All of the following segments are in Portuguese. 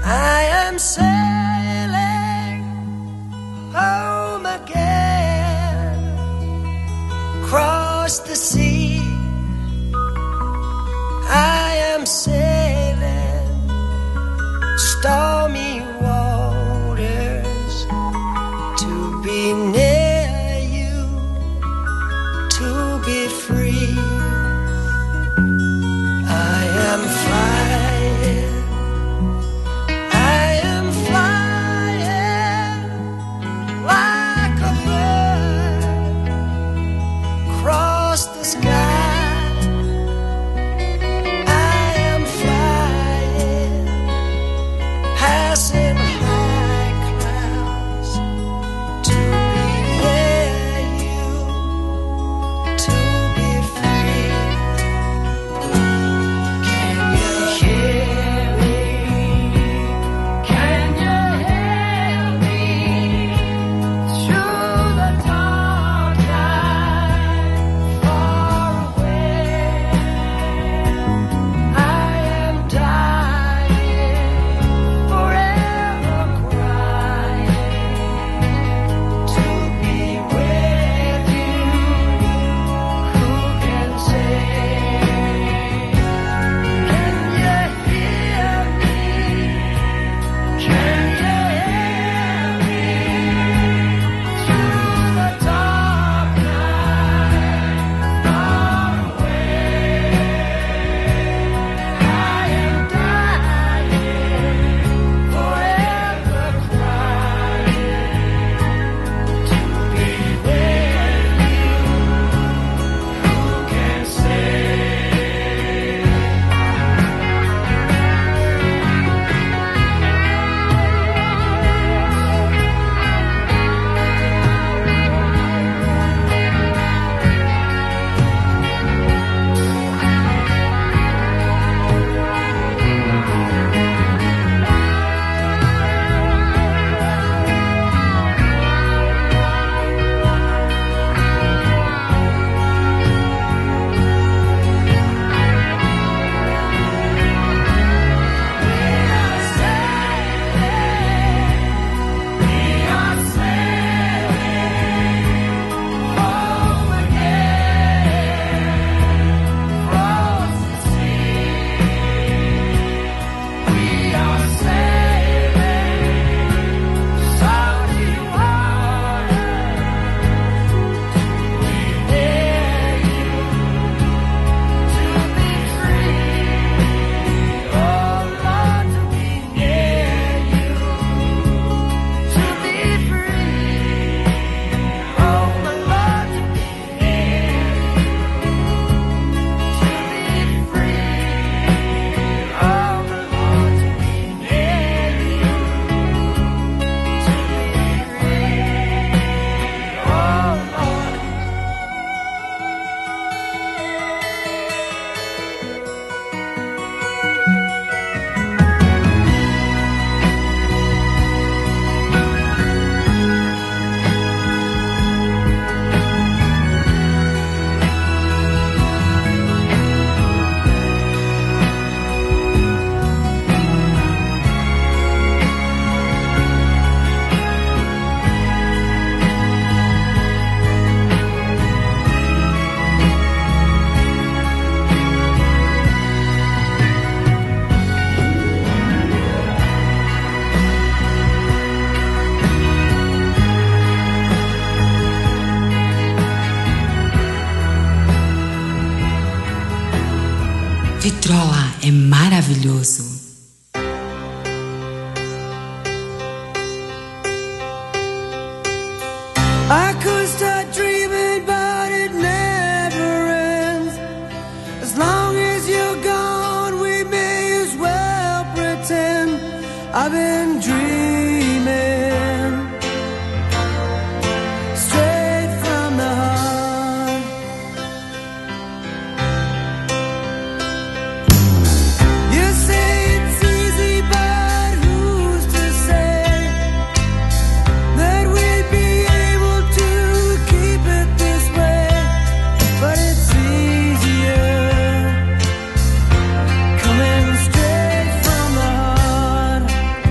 I am sailing home again, across the sea. I am sailing stormy waters to be near you, to be free. I am flying, I am flying like a bird across the sky. Passing high clouds to be near you, to be free. Can you hear me? Can you hear me? Through the dark night, far away, I am dying. Vitroa è maravilhoso. I could start dreaming, but it never ends. As long as you're gone, we may as well pretend I've been dreaming straight from the heart. You say it's easy, but who's to say that we'd be able to keep it this way? But it's easier coming straight from the heart.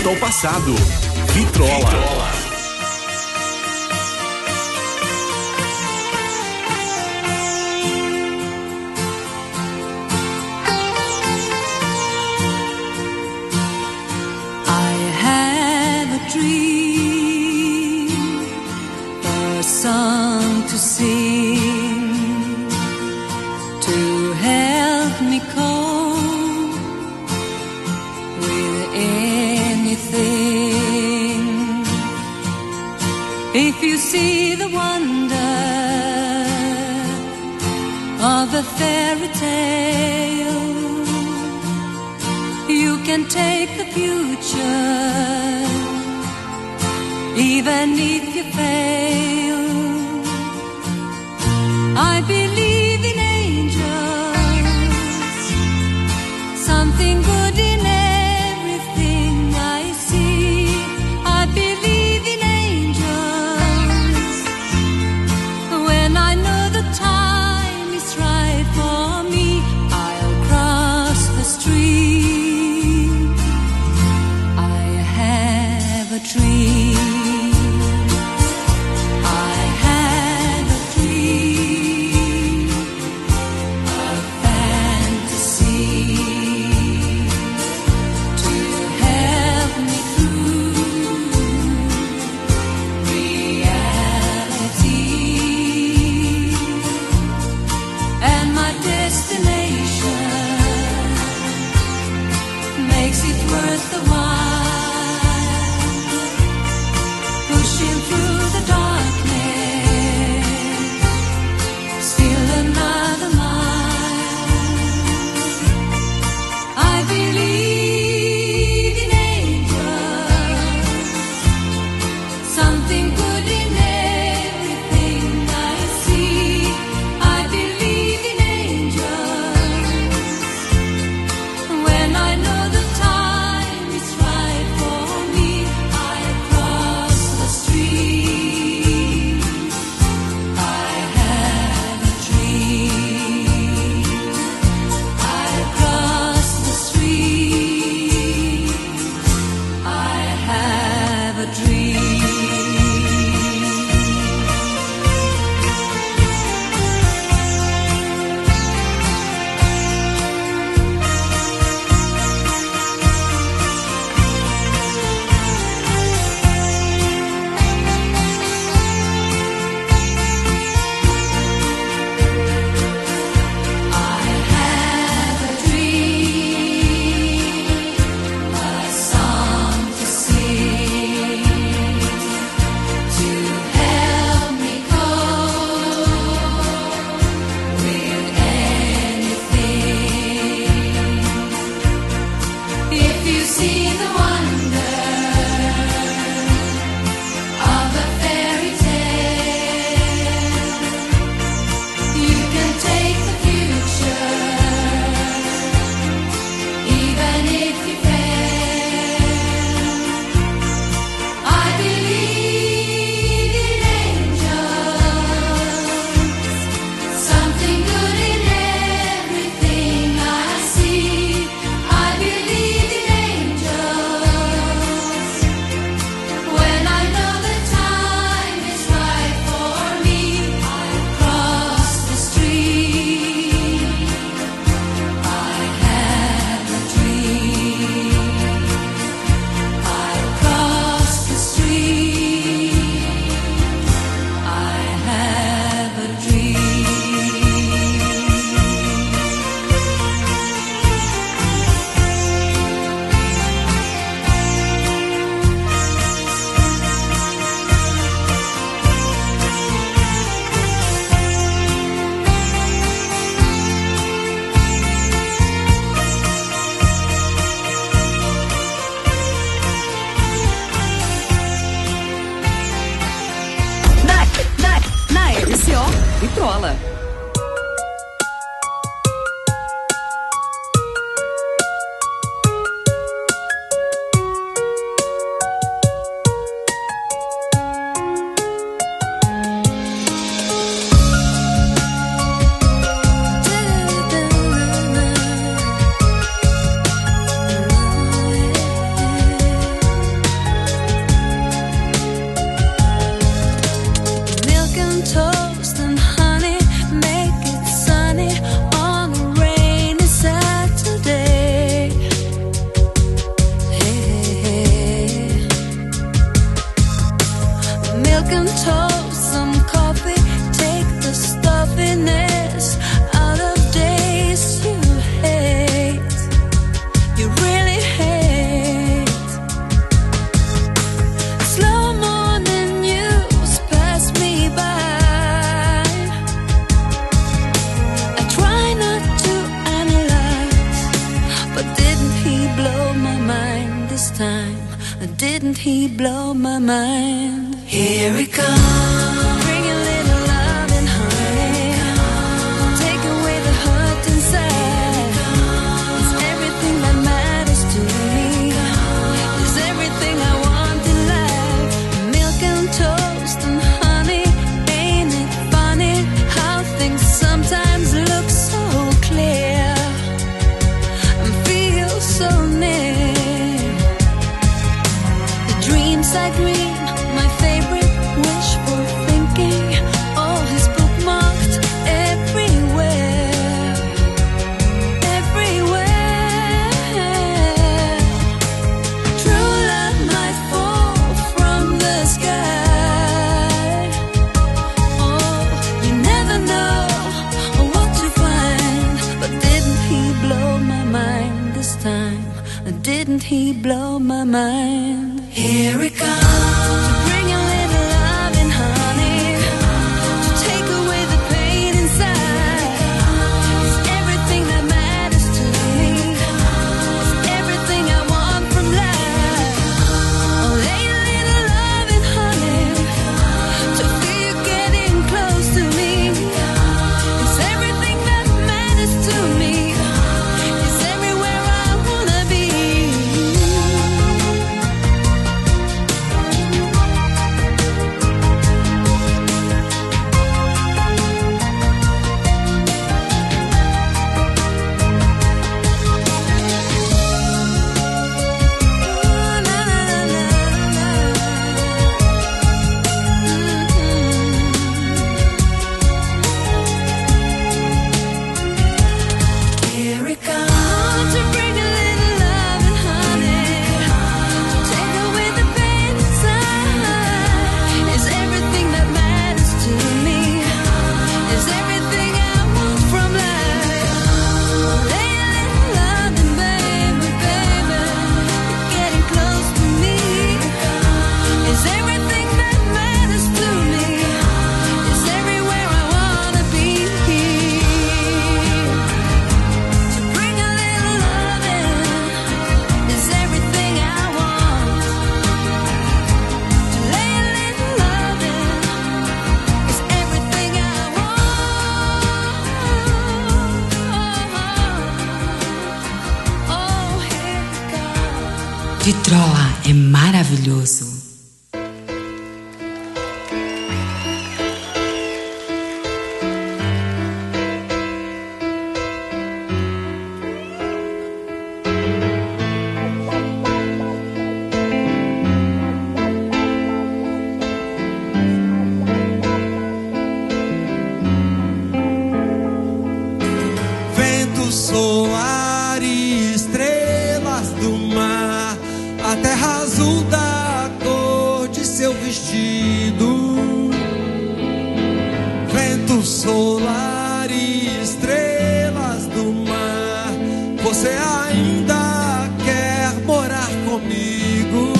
volta ao passado. Vitrola. Song to sing to help me cope with anything. If you see the wonder of a fairy tale, you can take the future even if you fail. I believe in angels, something good in everything I see. I believe in angels, when I know the time is right for me, I'll cross the street. I have a dream. I have a dream. Didn't he blow my mind? Here it comes. Bring a little love and honey. Take away the hurt inside. It's everything that matters to me. It's everything I want in life. Milk and toast and honey. Ain't it funny how things sometimes look so clear and feel so near? The dreams I dream, my favorite wishful thinking, all is bookmarked everywhere, everywhere. True love might fall from the sky. Oh, you never know what to find. But didn't he blow my mind this time? Didn't he blow my mind? Here it comes. To bring a little love and honey. To take away the pain inside. It's everything that matters to me. It's everything I want from life. Oh, lay a little love and honey. To feel you getting close to me. It's everything that matters to me. It's everywhere I wanna be. Here it comes. To bring a little love and honey. To take away the pain inside. It's everything that matters to me. It's everything I want from life. Lay a little love and baby, baby, you're getting close to me. It's everything that matters to me. It's everywhere I wanna be. To bring a little love in is everything I want. To lay a little love in is everything I want. Oh, here it comes. Vitrola é maravilhoso. Vento, soar e estrelas do mar, a terra azul da cor de seu vestido. Vento, solar e estrelas do mar, você ainda quer morar comigo?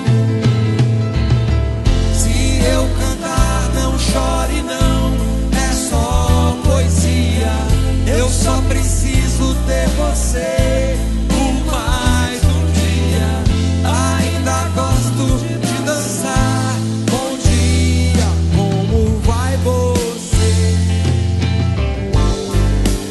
Se eu cantar, não chore não, é só poesia. Eu só preciso ter você por mais um dia. Ainda gosto de dançar. Bom dia, como vai você?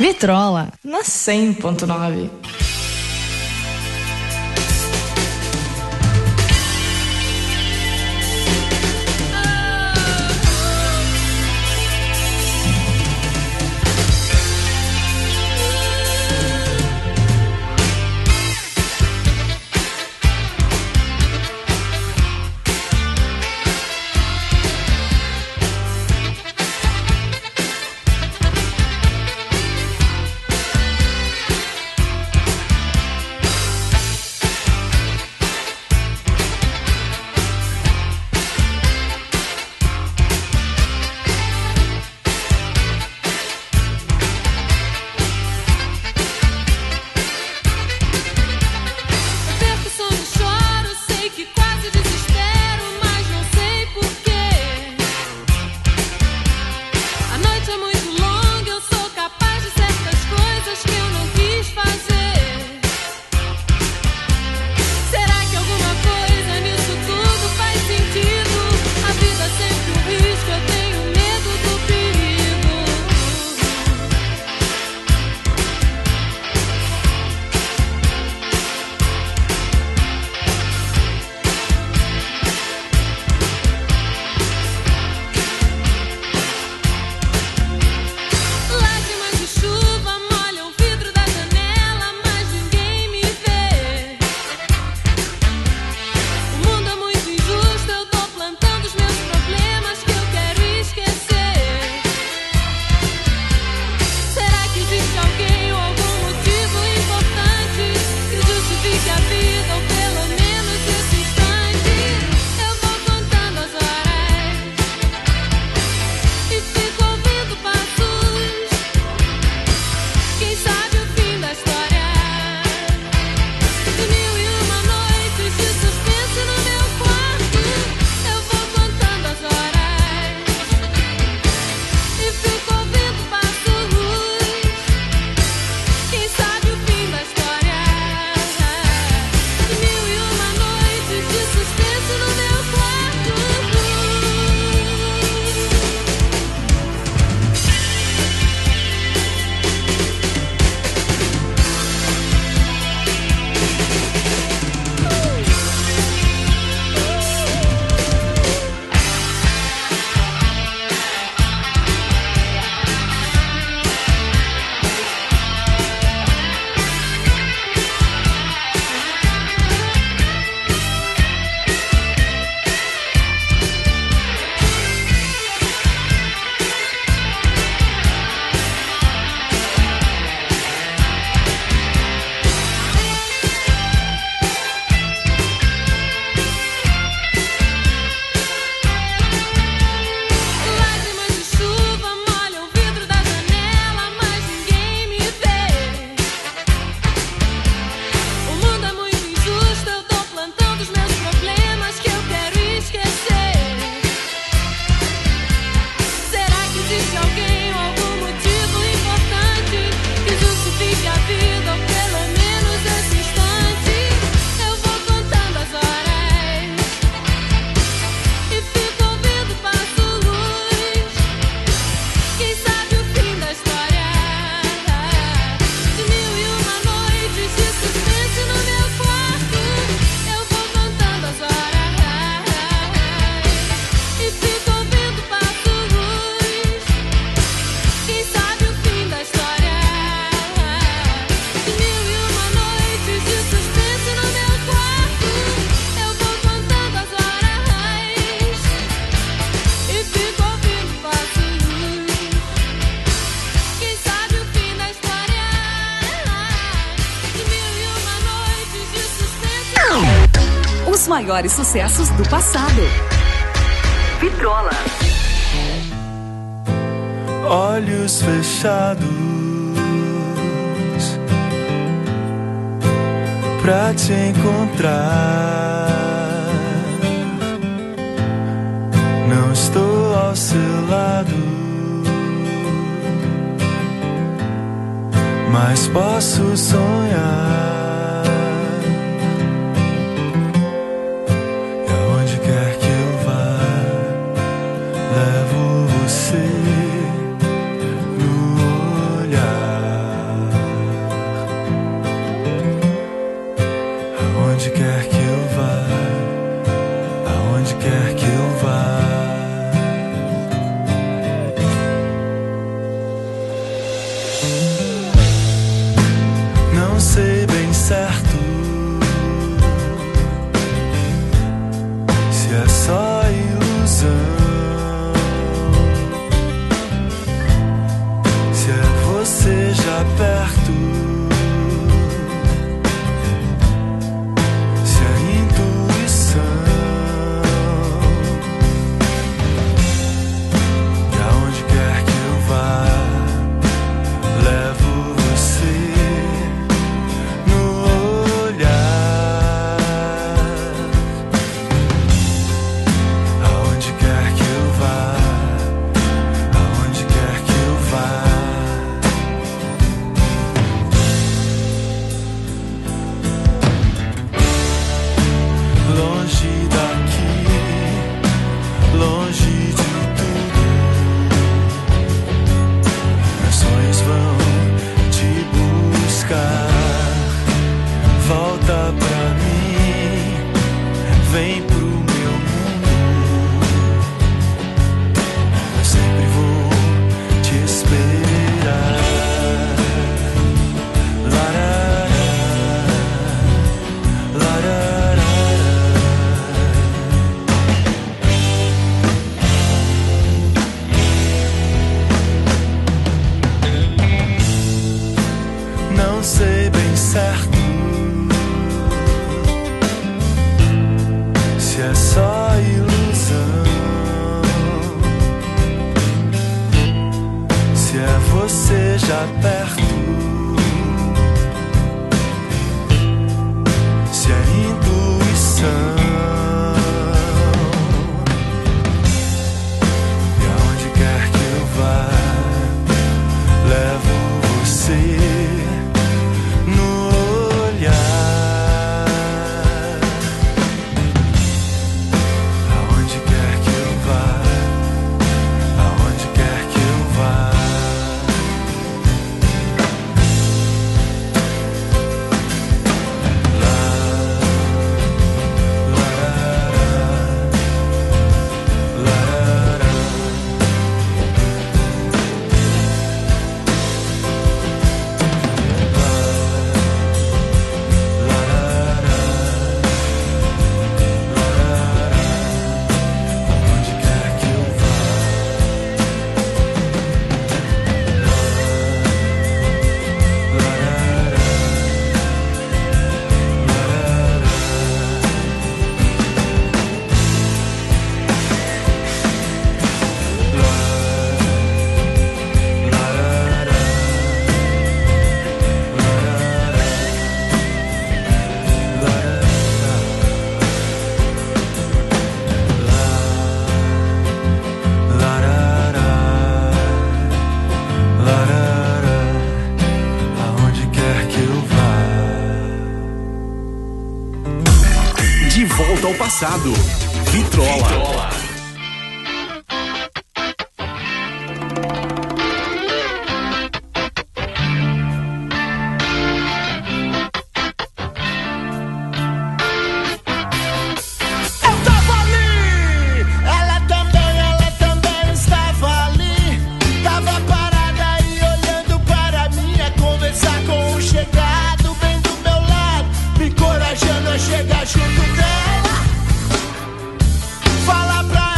Vitrola, na 100.9. Os maiores sucessos do passado. Vitrola. Olhos fechados pra te encontrar. Não estou ao seu lado, mas posso sonhar. E aonde quer que eu vá, levo você no olhar. é só ilusão. Se é você já perto, se é intuição. E aonde quer que eu vá, levo você no olhar. Aonde quer que eu vá, aonde quer que eu vá. Longe daqui, longe de tudo, meus sonhos vão te buscar. Volta pra mim, vem pro meu mundo. Eu sempre vou te esperar. Larará, larará. Não sei bem certo se é só ilusão, se é você já perto, se é intuição. E aonde quer que eu vá, levo você no olhar. Aonde quer que eu vá, aonde quer que eu vá. Lá, larará, larará. Aonde quer que eu vá, aonde quer que eu vá. De volta ao passado. Vitrola. Eu tava ali, ela também estava ali. Tava parada e olhando para mim, a conversar com o chegado bem do meu lado, me encorajando a chegar junto dela. Fala pra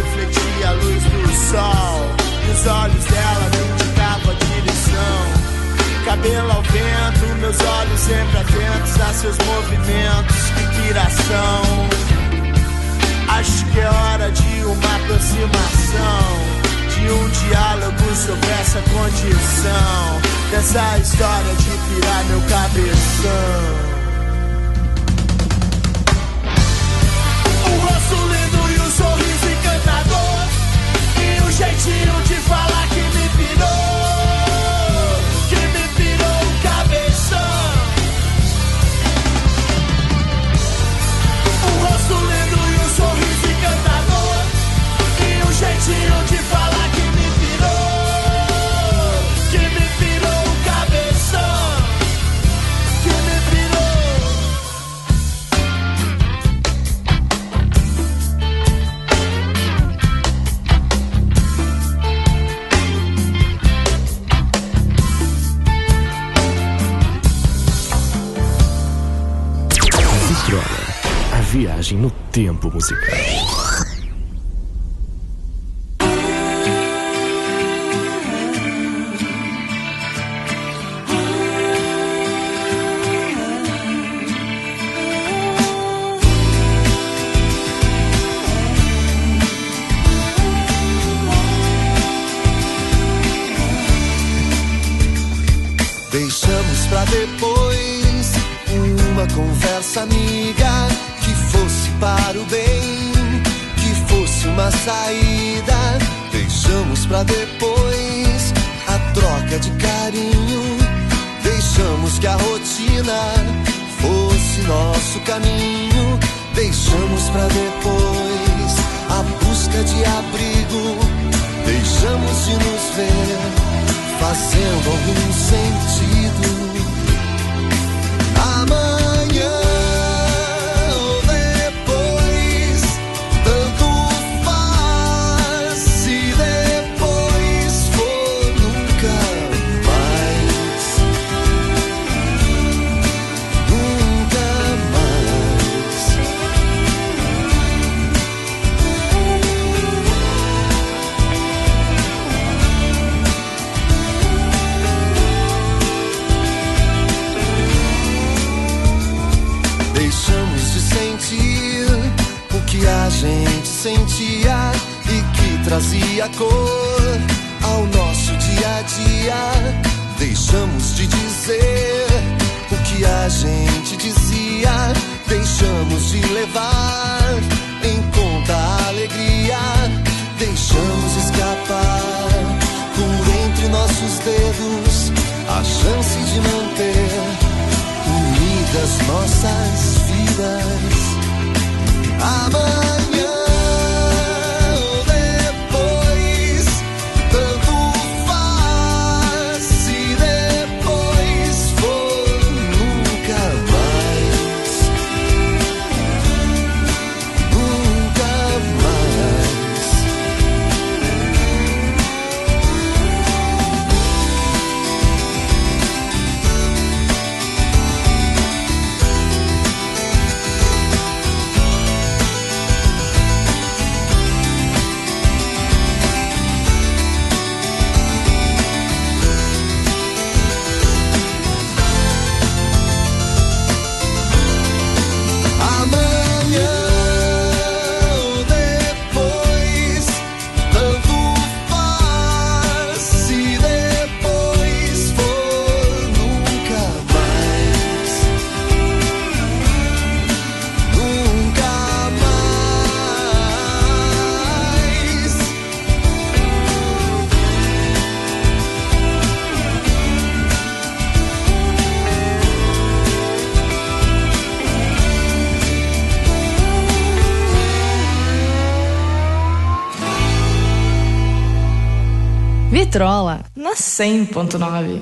refletia a luz do sol. E os olhos dela me indicavam a direção. Cabelo ao vento, meus olhos sempre atentos a seus movimentos. Que piração. Acho que é hora de uma aproximação, de um diálogo sobre essa condição, dessa história de pirar meu cabeção. O rosto lindo e o sorriso encantador, e o jeitinho de falar que me pirou o cabeção. O rosto lindo e o sorriso encantador, e o jeitinho de falar que me pirou o cabeção, que me pirou. Vitrola, a viagem no tempo musical. Deixamos pra depois uma conversa amiga, que fosse para o bem, que fosse uma saída. Deixamos pra depois a troca de carinho. Deixamos que a rotina fosse nosso caminho. Deixamos pra depois a busca de abrigo. Deixamos de nos ver fazendo algum sentido. Amanhã ou depois, tanto faz. Se depois for nunca mais, nunca mais. Deixamos de sentir o que a gente sentia e que trazia cor ao nosso dia a dia. Deixamos de dizer o que a gente dizia. Deixamos de levar em conta a alegria. Deixamos escapar por entre nossos dedos a chance de manter unidas nossas vidas. Amanhã ou depois, tanto faz. Se depois for nunca mais, nunca mais. Vitrola na 100.9.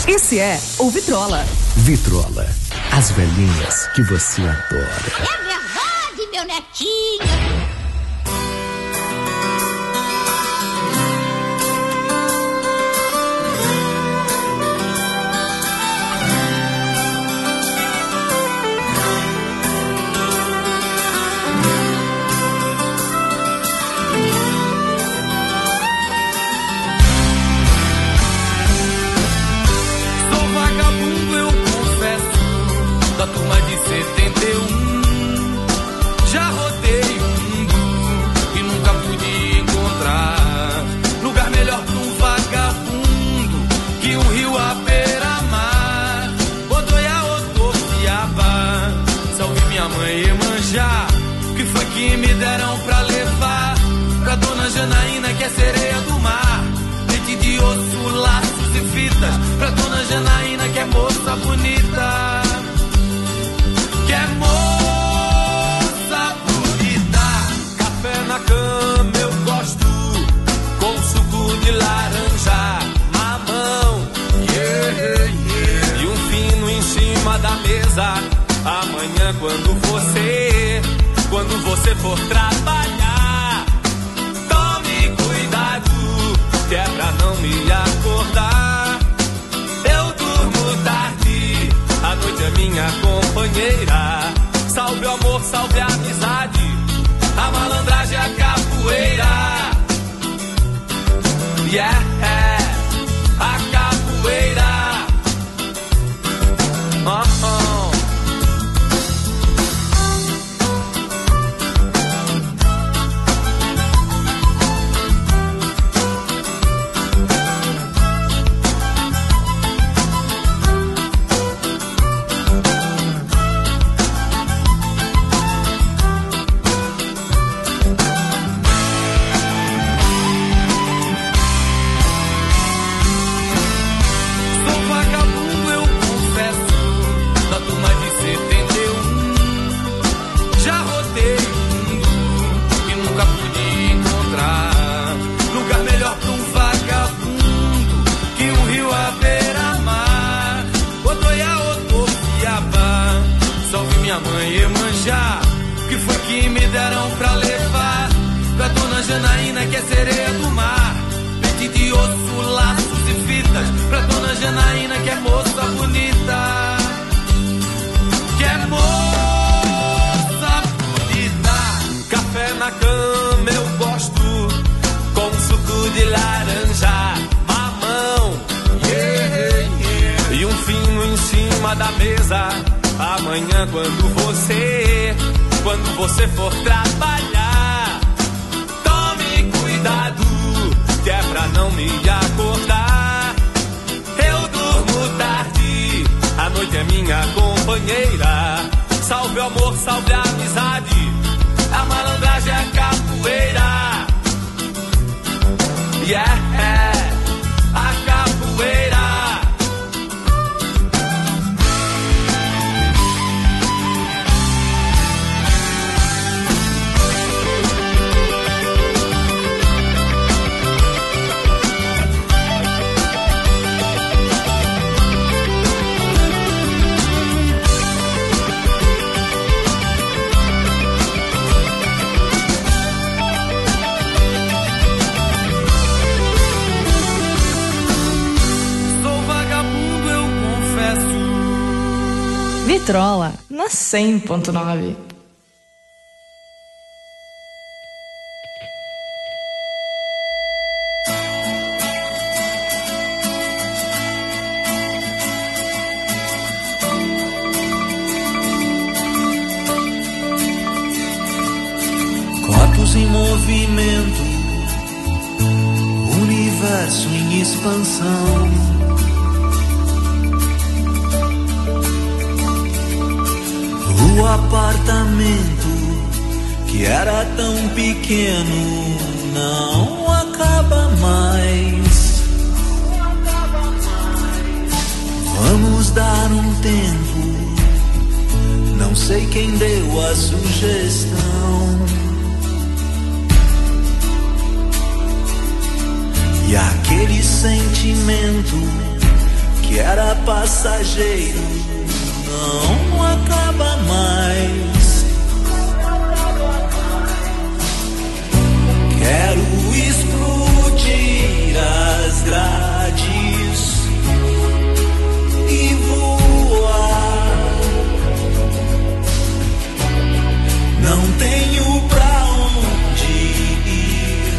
Esse é o Vitrola. Vitrola, as velhinhas que você adora. É verdade, meu netinho. Da turma de 71, já rodei o mundo e nunca pude encontrar lugar melhor pra um vagabundo que um rio à beira-mar. Odoiá, Otopiaba, salve minha mãe Iemanjá, que foi que me deram pra levar pra dona Janaína, que é sereia do mar. Leite de osso, laços e fitas pra dona Janaína, que é moça bonita. Que é moça bonita. Café na cama eu gosto, com suco de laranja, mamão, yeah, yeah. E um fino em cima da mesa. Amanhã quando você for trabalhar, tome cuidado, que é pra não me acordar. Eu durmo tarde, a noite é minha companheira. Salve o amor, salve a amizade, a malandragem, a capoeira. Yeah, a capoeira. Que foi que me deram pra levar pra dona Janaína, que é sereia do mar. Leite de osso, laços e fitas pra dona Janaína, que é moça bonita. Que é moça bonita. Café na cama eu gosto, com suco de laranja, mamão, yeah, yeah. E um fino em cima da mesa. Amanhã quando você for trabalhar, tome cuidado, que é pra não me acordar. Eu durmo tarde, a noite é minha companheira. Salve o amor, salve a amizade, a malandragem, a capoeira. Yeah, a capoeira. Vitrola na 100.9. Corpos em movimento, universo em expansão. O apartamento que era tão pequeno não acaba mais. Vamos dar um tempo, não sei quem deu a sugestão. E aquele sentimento que era passageiro não acaba mais. Quero explodir as grades e voar. Não tenho pra onde ir,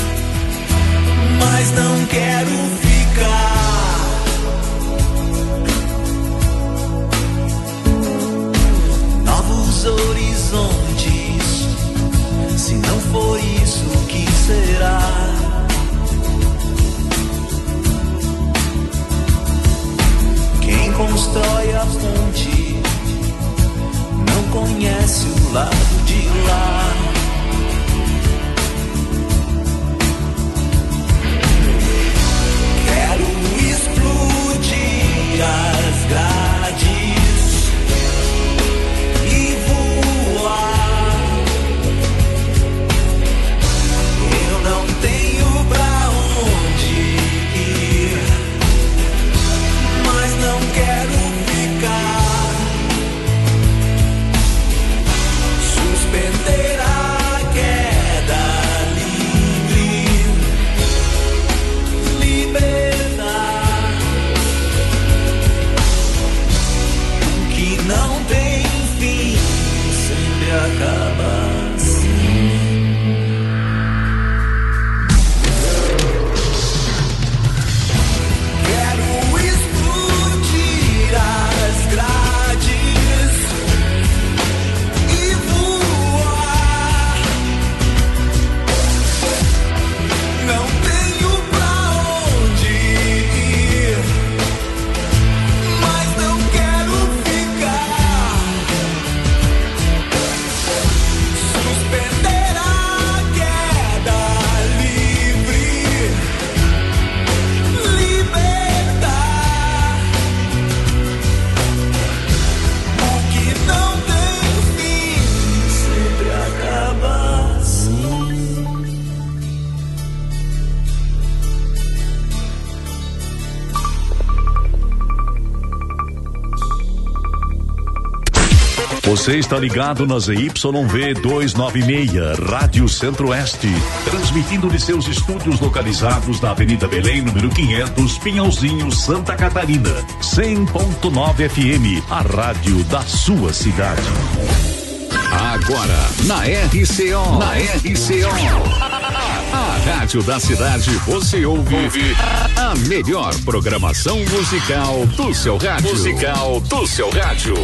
mas não quero ficar. Novos horizontes, se não for isso, o que será? Quem constrói a ponte não conhece o lado de lá. Quero explodir as grades e voar. Eu não tenho pra onde ir, mas não quero ficar. Suspender a queda livre, libertar o que não tem fim, sempre acaba assim. Quero explodir as grades e voar. Não tenho pra onde ir, mas não quero ficar. Suspender a queda livre, libertar o que não tem fim, sempre acaba assim. Você está ligado na ZYV 296, Rádio Centro-Oeste, transmitindo de seus estúdios localizados na Avenida Belém, número 500, Pinhalzinho, Santa Catarina. 100.9 FM, a rádio da sua cidade. Agora, na RCO. A rádio da cidade, você ouve a melhor programação musical do seu rádio.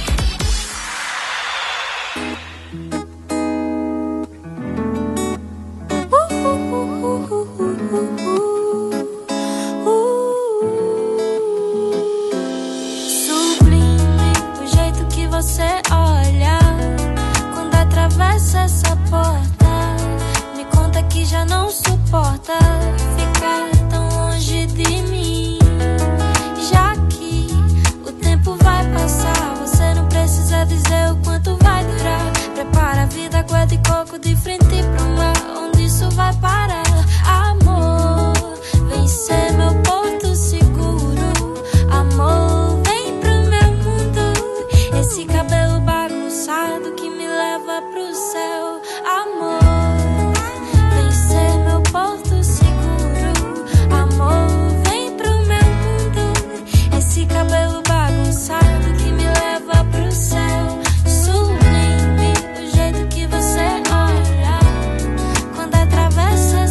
Sublime o jeito que você olha quando atravessa essa porta. Me conta que já não suporta ficar tão longe de mim. Já que o tempo vai passar, você não precisa dizer o quanto vai durar. Prepara a vida, aguarda e coco de frente pro mar, onde isso vai parar. Amor, vem ser meu porto seguro. Amor, vem pro meu mundo. Esse cabelo bagunçado que me leva pro céu. Amor, vem ser meu porto seguro. Amor, vem pro meu mundo. Esse cabelo bagunçado que me leva pro céu. Sublime o jeito que você olha quando atravessa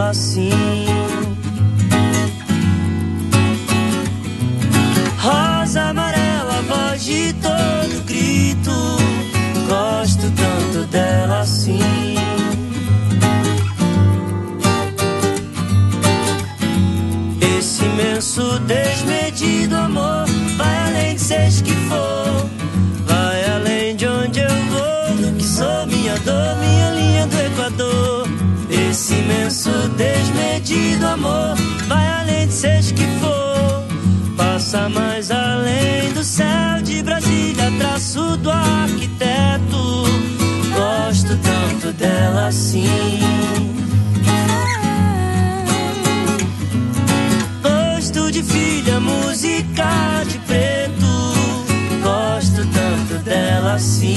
dela assim. Rosa amarela, voz de todo grito, gosto tanto dela assim. Esse imenso desmedido amor vai além de seja que for, vai além de onde eu vou, do que sou, minha dor, minha linha do Equador. Esse imenso desmedido amor vai além de seja que for, passa mais além do céu de Brasília, traço do arquiteto, gosto tanto dela assim. Gosto de filha, música de preto, gosto tanto dela assim.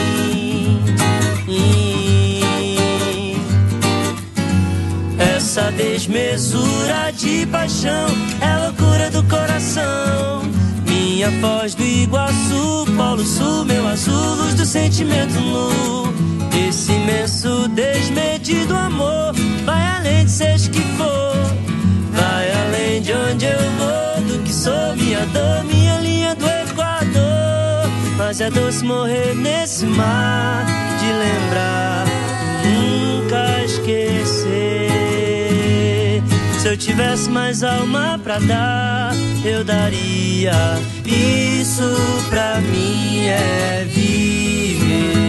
Essa desmesura de paixão é loucura do coração. Minha Foz do Iguaçu, Polo Sul, meu azul, luz do sentimento nu. Esse imenso desmedido amor vai além de seja que for, vai além de onde eu vou, do que sou, minha dor, minha linha do Equador. Mas é doce morrer nesse mar de lembrar, nunca esquecer. Se eu tivesse mais alma pra dar, eu daria. Isso pra mim é viver.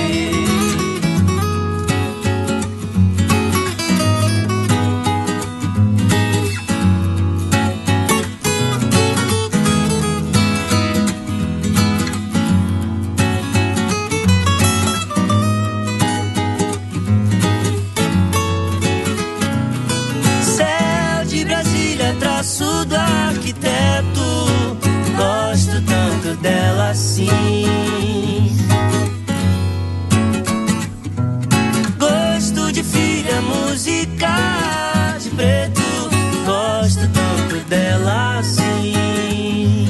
Traço do arquiteto, gosto tanto dela assim. Gosto de filha, música de preto, gosto tanto dela assim.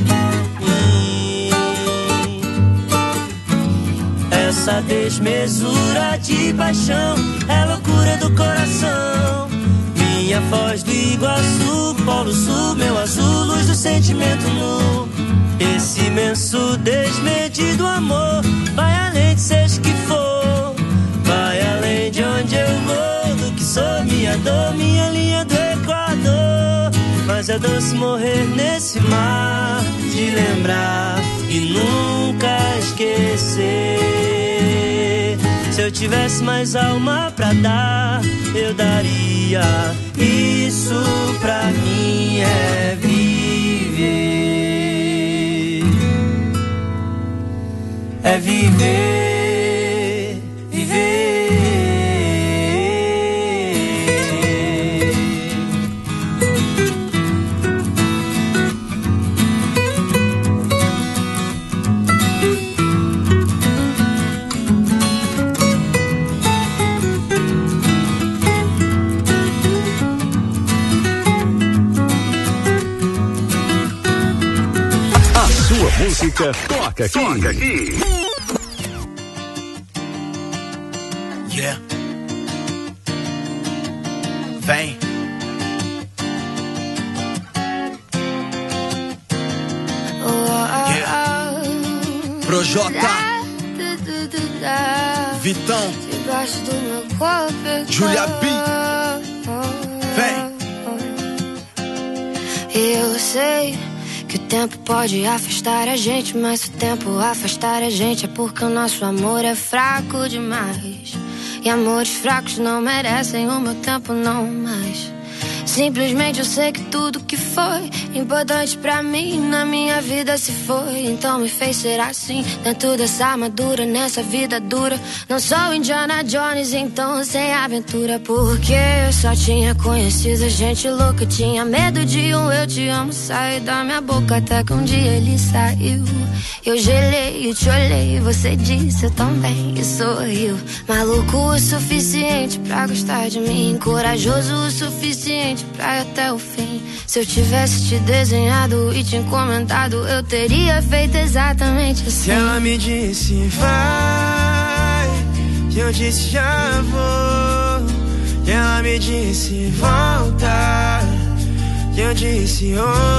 Essa desmesura de paixão é loucura do coração. Minha Foz do Iguaçu, Polo Sul, meu azul, luz do sentimento nu. Esse imenso desmedido amor vai além de seja que for, vai além de onde eu vou, do que sou, minha dor, minha linha do Equador. Mas é doce morrer nesse mar de lembrar e nunca esquecer. Se eu tivesse mais alma pra dar, eu daria. Isso pra mim é viver. É viver, viver. Música toca aqui. Toca aqui. Yeah. Vem. Yeah. Projota. Vitão. Debaixo do meu corpo. Julia B. Vem. Eu sei que o tempo pode afastar a gente, mas se o tempo afastar a gente é porque o nosso amor é fraco demais. E amores fracos não merecem o meu tempo, não mais. Simplesmente eu sei que tudo que foi importante pra mim na minha vida se foi. Então me fez ser assim, dentro dessa armadura, nessa vida dura. Não sou Indiana Jones, então sem aventura. Porque eu só tinha conhecido gente louca, tinha medo de um eu te amo sair da minha boca. Até que um dia ele saiu, eu gelei, eu te olhei, você disse eu também e sorriu. Maluco o suficiente pra gostar de mim, corajoso o suficiente pra ir até o fim. Se eu tivesse te desenhado e te encomendado, eu teria feito exatamente assim. Se ela me disse vai, e eu disse já vou, E ela me disse, volta. E eu disse,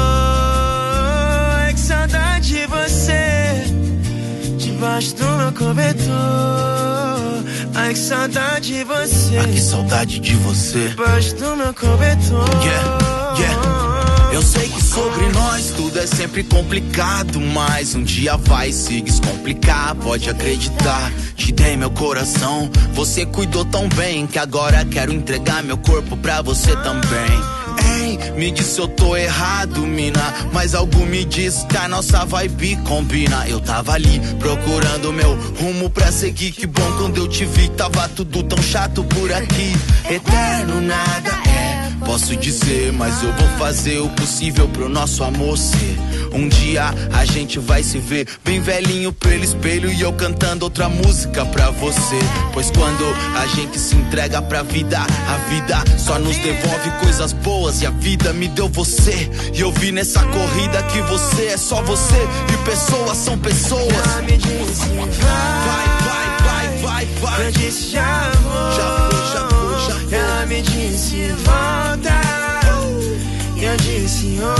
oh, que saudade de você, debaixo do meu cobertor. Ai, que saudade de você. Ai, que saudade de você. Debaixo do meu cobertor. Eu sei que sobre nós tudo é sempre complicado, mas um dia vai se descomplicar, pode acreditar. Te dei meu coração, você cuidou tão bem que agora quero entregar meu corpo pra você também. Ei, me diz se eu tô errado, mina, mas algo me diz que a nossa vibe combina. Eu tava ali procurando meu rumo pra seguir, que bom quando eu te vi, tava tudo tão chato por aqui. Eterno nada é, posso dizer, mas eu vou fazer o possível pro nosso amor ser. Um dia a gente vai se ver bem velhinho pelo espelho e eu cantando outra música pra você. Pois quando a gente se entrega pra vida, a vida só nos devolve coisas boas. E a vida me deu você, e eu vi nessa corrida que você é só você, e pessoas são pessoas. Ela me disse, vai. Eu disse, já vou. Ela me disse, volta. E eu disse, oh,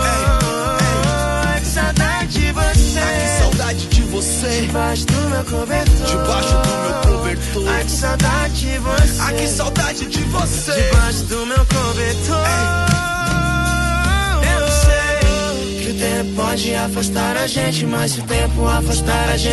que saudade de você. Ai, que saudade de você. Debaixo do meu cobertor. Debaixo do meu cobertor. Ai, que saudade de você. Ai, que saudade de você. Debaixo do meu cobertor. Eu sei que o tempo pode afastar a gente, mas se o tempo afastar a gente,